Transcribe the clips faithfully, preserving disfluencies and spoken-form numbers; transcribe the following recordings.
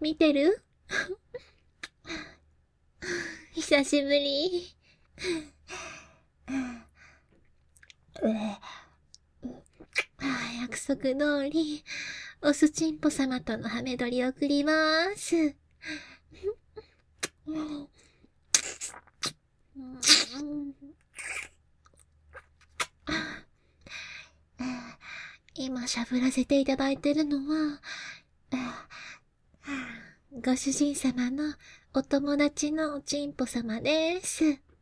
見てる？久しぶり。約束通り、おすちんぽ様とのハメ撮り送りまーす。今しゃぶらせていただいてるのは、ご主人様のお友達のおちんぽ様です。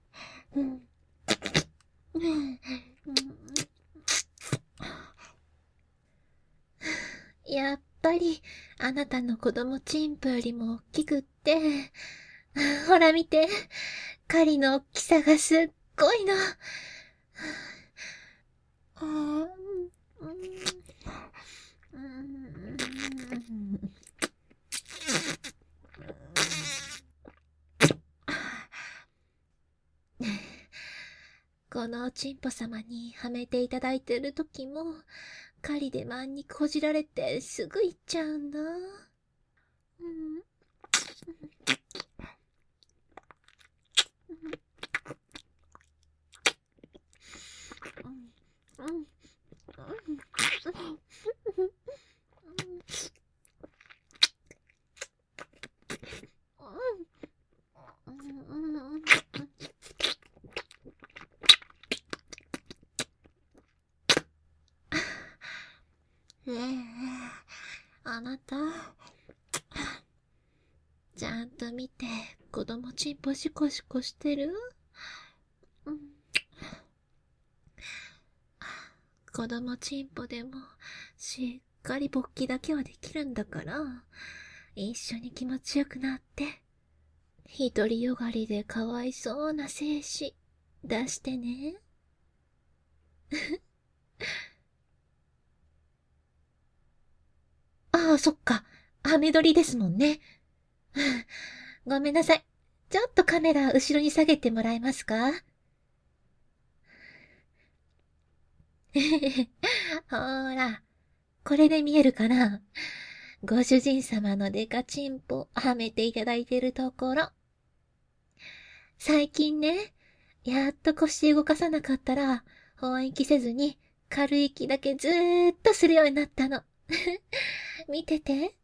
やっぱり、あなたの子供チンポよりも大きくって、ほら見て、狩りの大きさがすっごいの。このおちんぽ様にはめていただいてる時も、狩りで万にこじられてすぐ行っちゃうんだ。うん。うん。ねえ、あなた、ちゃんと見て、子供ちんぽシコシコしてる？うん。子供ちんぽでも、しっかり勃起だけはできるんだから、一緒に気持ちよくなって、独りよがりでかわいそうな精子、出してね。ああ、そっか。ハメ撮りですもんね。ごめんなさい。ちょっとカメラ後ろに下げてもらえますか？ほーら、これで見えるかな？ご主人様のデカチンポはめていただいてるところ。最近ね、やっと腰動かさなかったら、本息せずに軽い息だけずーっとするようになったの。見てて。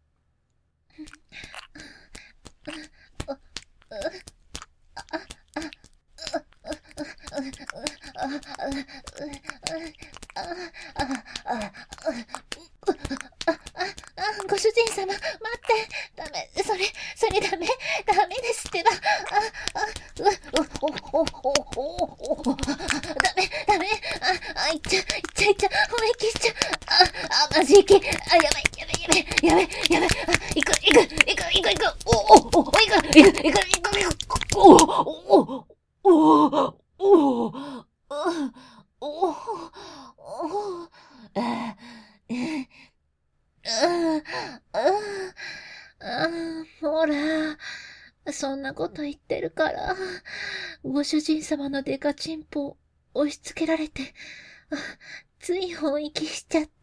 ご主人様、待って。ダメ、それ、それダメ、ダメですってば。あ、あ、う、お、お、お、お、お、ダメ、ダメ。あ、あ、いっちゃ、いっちゃ、いっちゃ、思い切っちゃ。あ、あ、マジ息。あ、やばい、やばい、やばい、やばい、やばい。あ、行く、行く、行く、行く、行く。お、お、お、行く、行く、行く、行く、行く。お、お、お、お、お、お、お、お、あ、ああ、あほら、そんなこと言ってるから、ご主人様のデカチンポ、押し付けられて、あつい本息しちゃった。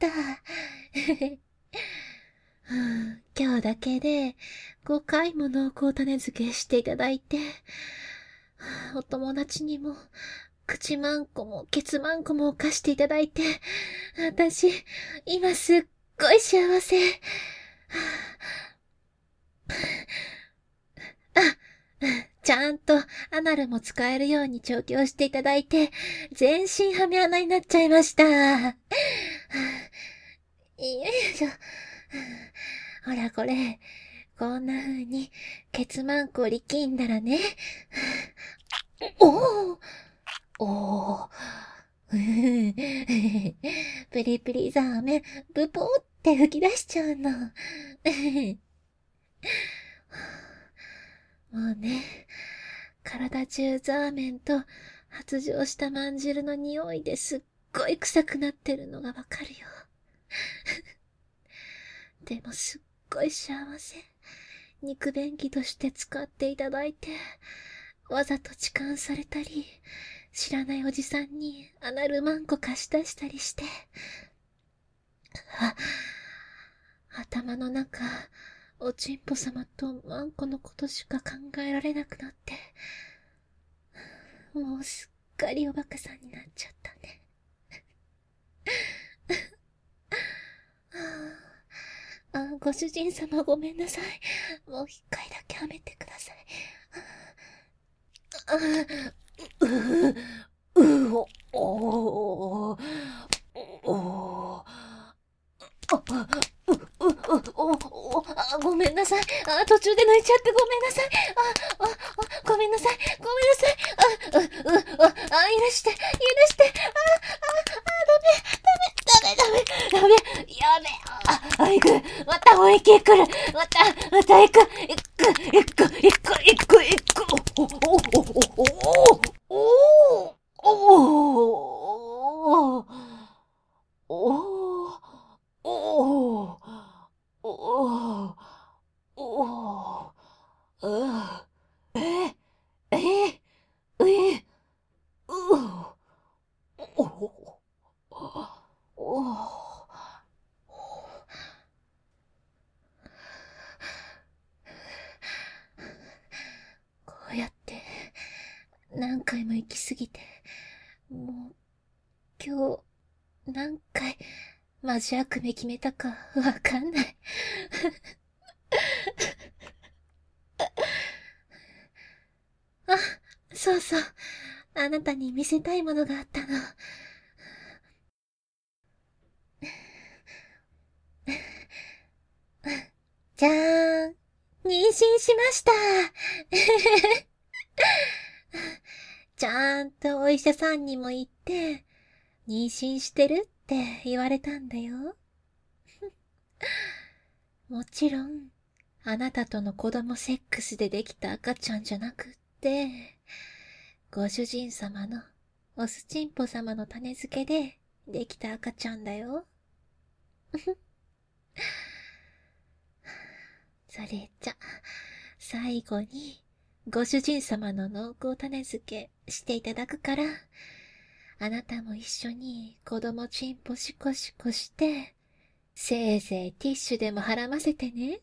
今日だけでごかいも濃厚種付けしていただいて、お友達にも口まんこもケツまんこも貸していただいて、私、今すっごい幸せ。あ、ちゃんとアナルも使えるように調教していただいて、全身はめ穴になっちゃいました。よいしょ。ほらこれ、こんな風に、ケツマンコ力んだらね。おおおー。プリプリザーメン、ブポーって吹き出しちゃうの。もうね、体中ザーメンと発情したまんじるの匂いですっごい臭くなってるのがわかるよ。でもすっごい幸せ。肉便器として使っていただいて、わざと痴漢されたり、知らないおじさんにアナルマンコ貸し出したりして、あ、頭の中、 おちんぽ様とワンコのことしか考えられなくなって、もうすっかりおバカさんになっちゃったね。ああ、ご主人様ごめんなさい。もう一回だけはめてください。ああ、う、う、お、お、お、お、あ、う、う、う、お、お、あ、ごめんなさい。あ、途中で泣いちゃってごめんなさい。あ、あ、あ、ごめんなさい。ごめんなさい。あ、う、う、あ、あ、許して、許して。あ、あ、あ、ダメ、ダメ、ダメ、ダメ、やべ、あ、あ、行く。またもう一回来る。また、また行く。行く、行く、行く、行く、行く。お、お、お、お、お、お、お、お、お、お、おー、おー、おー、うー、え、え、え、うー、おー、おー、こうやって何回も行き過ぎて、もう今日何回マジ悪夢決めたかわかんない。あ、そうそう。あなたに見せたいものがあったの。じゃーん。妊娠しました。ちゃんとお医者さんにも言って、妊娠してるって言われたんだよ。もちろん、あなたとの子供セックスでできた赤ちゃんじゃなくって、ご主人様のおすちんぽ様の種付けでできた赤ちゃんだよ。それじゃ、最後に、ご主人様の濃厚種付けしていただくから、あなたも一緒に子供ちんぽシコシコして、せいぜいティッシュでもはらませてね。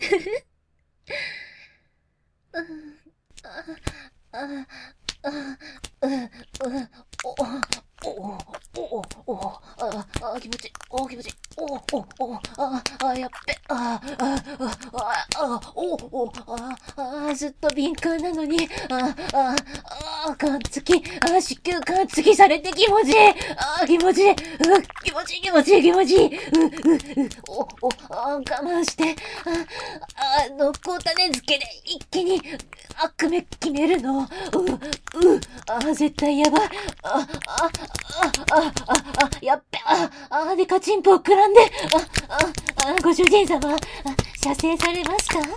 うん、あ、あ、あ、う、う、お、お、お、お、お、あ、あ、気持ちいい、お、気持ちいい、お、お、お、あ、あ、やっべ、あ、あ、あ、あ、お、お、あ、あ、ずっと敏感なのに、あ、あ、あ、感付き、あ、子宮感付きされて気持ちいい、あ、気持ちいい、う、気持ちいい、気持ちいい、気持ちいい、う、う、う、お、お、あ、我慢して、あ、あ、濃厚種付けで一気に、悪夢決めるの。う、う、あ、絶対やばい。あ、あ、あ、あ、あ、あ、やっべ、あ、あ、でかちんぽをくらんで、あ、あ、あ、ご主人様、あ、射精されましたあ、あ、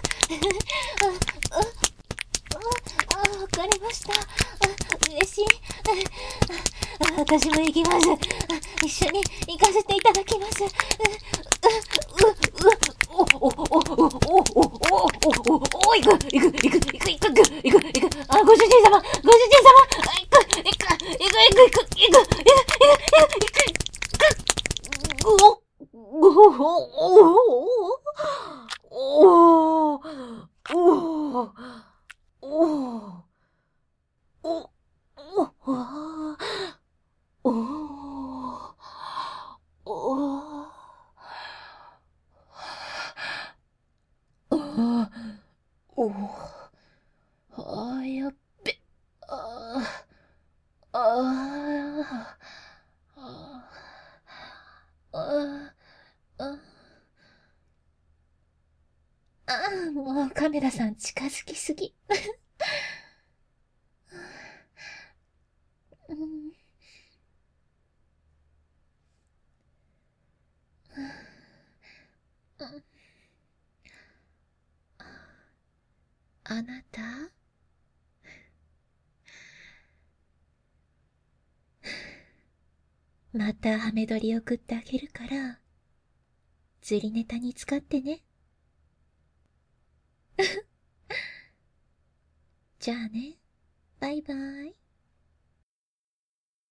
あ、わかりました。あ、嬉しい。あ、私も行きます。一緒に行かせていただきます。う、う、う、う、お、お、お、お、お、お、お、お、お、お、行く、行く、行く、行く、行く、行く、行く、行く、あ、ご主人様、ご主人様、行く、行く、行く、行く、行く、行く、行く、行く、行く、お、お、お、お、お、お、お、お、あお、お、あお、あやっべ、ああ、ああ、ああ、あもうカメラさん近づきすぎ。うん、あなたまたハメ撮り送ってあげるから、釣りネタに使ってね。じゃあね、バイバイ。